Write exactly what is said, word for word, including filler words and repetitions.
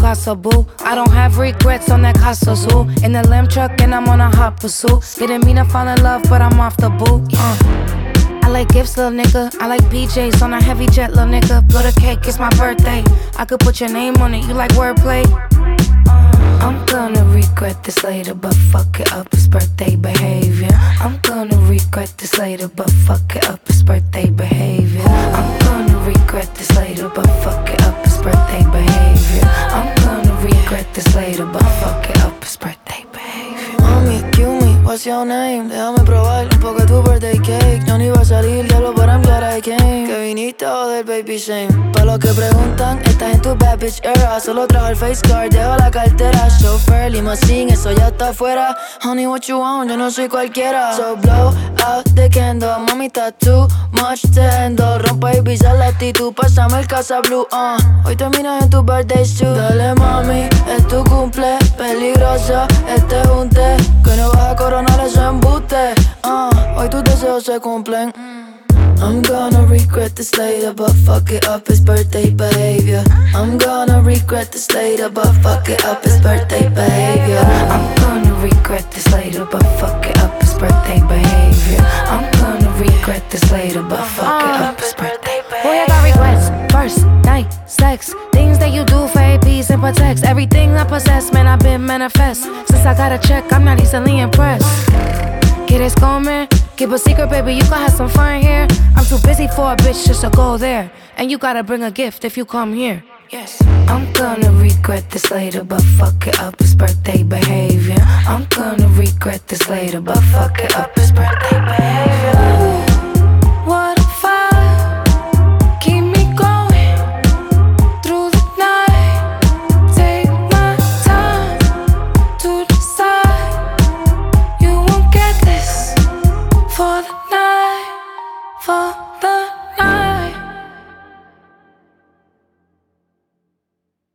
casa, boo. I don't have regrets on that casa zoo. In the lamb truck and I'm on a hot pursuit. Didn't mean to fall in love, but I'm off the boot. Uh. I like gifts, little nigga. I like P Js on a heavy jet, little nigga. Blow the cake, it's my birthday. I could put your name on it, you like wordplay? I'm gonna regret this later, but fuck it up, it's birthday behavior. I'm gonna regret this later, but fuck it up, it's birthday behavior. I'm gonna regret this later, but fuck it up, it's birthday behavior. I'm gonna regret this later, but fuck it up, it's birthday behavior. Mami, excuse me, what's your name? Déjame probar un poco de tu birthday cake. Yo no iba a salir, diablo, but I'm glad I came. Que viniste a joder, baby shame. Pa' los que preguntan, estás en tu bad bitch era. Solo trajo el face card, dejo la cartera. Chauffeur, limousine, eso ya está afuera. Honey, what you want? Yo no soy cualquiera. So blow out the candle. Mami, está too much to handle. Rompa y pisa la actitud, pásame el casa blue, uh. Hoy terminas en tu birthday shoot. Dale, mami, es tu cumple. Peligroso este junte. Que no vas a coronar ese embuste, uh. Hoy tus deseos se cumplen. I'm gonna regret this later, but fuck it up, it's birthday behavior. I'm gonna regret this later, but fuck it up, it's birthday behavior. I'm gonna regret this later, but fuck it up, it's birthday behavior. I'm gonna regret this later, but fuck it up, it's birthday behavior. Boy, I got regrets. First night, sex, things that you do for A Ps and protects. Everything I possess, man, I've been manifest. Since I got a check, I'm not easily impressed. ¿Quieres comer? Keep a secret, baby, you can have some fun here. I'm too busy for a bitch just to go there. And you gotta bring a gift if you come here. Yes. I'm gonna regret this later, but fuck it up, it's birthday behavior. I'm gonna regret this later, but fuck it up, it's birthday behavior.